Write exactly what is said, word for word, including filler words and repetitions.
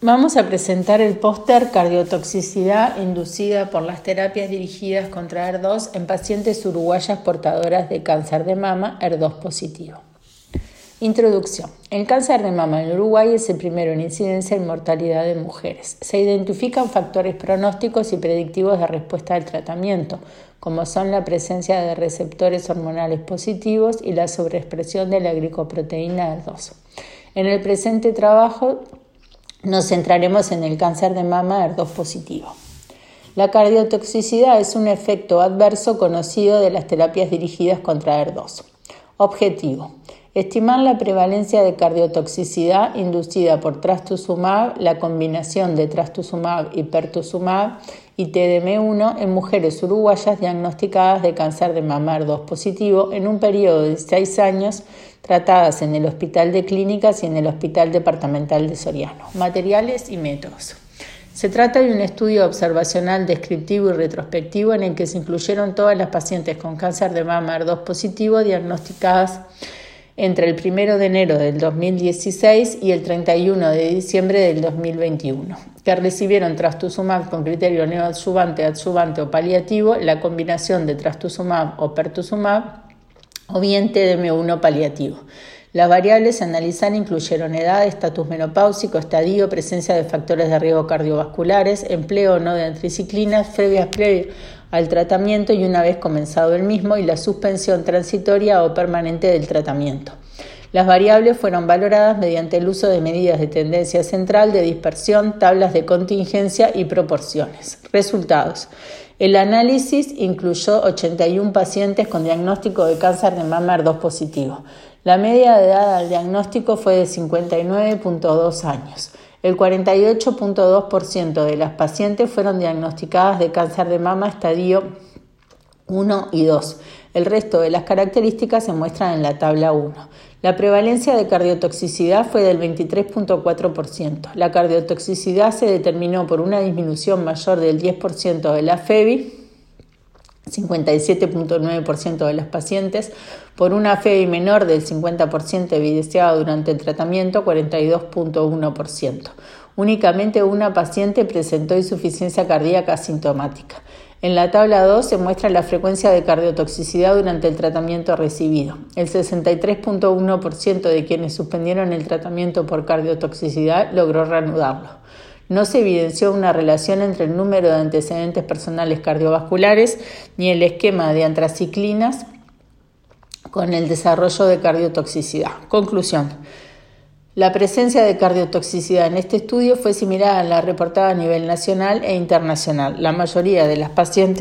Vamos a presentar el póster Cardiotoxicidad inducida por las terapias dirigidas contra E R dos en pacientes uruguayas portadoras de cáncer de mama E R dos positivo. Introducción. El cáncer de mama en Uruguay es el primero en incidencia y mortalidad de mujeres. Se identifican factores pronósticos y predictivos de respuesta al tratamiento, como son la presencia de receptores hormonales positivos y la sobreexpresión de la glicoproteína E R dos. En el presente trabajo nos centraremos en el cáncer de mama E R dos positivo. La cardiotoxicidad es un efecto adverso conocido de las terapias dirigidas contra E R dos. Objetivo: estimar la prevalencia de cardiotoxicidad inducida por trastuzumab, la combinación de trastuzumab y pertuzumab y T D M uno en mujeres uruguayas diagnosticadas de cáncer de mama E R dos positivo en un periodo de seis años, tratadas en el Hospital de Clínicas y en el Hospital Departamental de Soriano. Materiales y métodos. Se trata de un estudio observacional descriptivo y retrospectivo en el que se incluyeron todas las pacientes con cáncer de mama E R dos positivo diagnosticadas entre el primero de enero del dos mil dieciséis y el treinta y uno de diciembre del dos mil veintiuno, que recibieron trastuzumab con criterio neoadyuvante, adyuvante o paliativo, la combinación de trastuzumab o pertuzumab, o bien T D M uno paliativo. Las variables a analizar incluyeron edad, estatus menopáusico, estadio, presencia de factores de riesgo cardiovasculares, empleo o no de antriciclinas, previas previas al tratamiento y una vez comenzado el mismo, y la suspensión transitoria o permanente del tratamiento. Las variables fueron valoradas mediante el uso de medidas de tendencia central, de dispersión, tablas de contingencia y proporciones. Resultados. El análisis incluyó ochenta y uno pacientes con diagnóstico de cáncer de mama E R dos positivo. La media de edad al diagnóstico fue de cincuenta y nueve punto dos años. El cuarenta y ocho punto dos por ciento de las pacientes fueron diagnosticadas de cáncer de mama estadio uno y dos. El resto de las características se muestran en la tabla uno. La prevalencia de cardiotoxicidad fue del veintitrés punto cuatro por ciento. La cardiotoxicidad se determinó por una disminución mayor del diez por ciento de la F E B I, cincuenta y siete punto nueve por ciento de las pacientes, por una F E B I menor del cincuenta por ciento evidenciada durante el tratamiento, cuarenta y dos punto uno por ciento. Únicamente una paciente presentó insuficiencia cardíaca asintomática. En la tabla dos se muestra la frecuencia de cardiotoxicidad durante el tratamiento recibido. El sesenta y tres punto uno por ciento de quienes suspendieron el tratamiento por cardiotoxicidad logró reanudarlo. No se evidenció una relación entre el número de antecedentes personales cardiovasculares ni el esquema de antraciclinas con el desarrollo de cardiotoxicidad. Conclusión. La presencia de cardiotoxicidad en este estudio fue similar a la reportada a nivel nacional e internacional. La mayoría de las pacientes